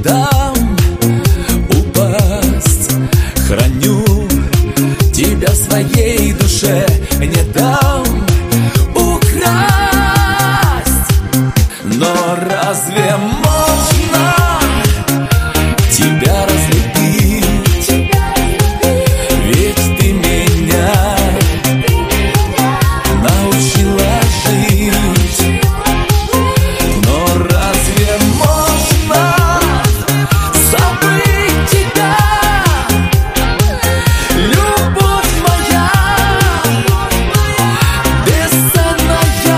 дам упасть. Храню тебя в своей душе, не дам украсть. Но разве можно тебя разлюбить? Ведь ты меня научила жить. Но разве можно забыть тебя, любовь моя бесценная?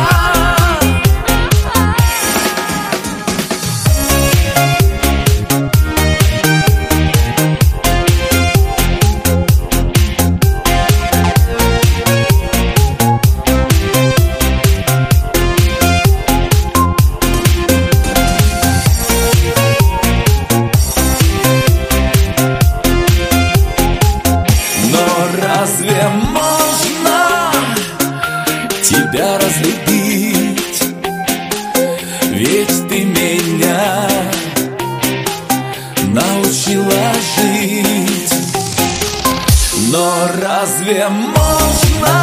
Разве можно тебя разлюбить? Ведь ты меня научила жить. Но разве можно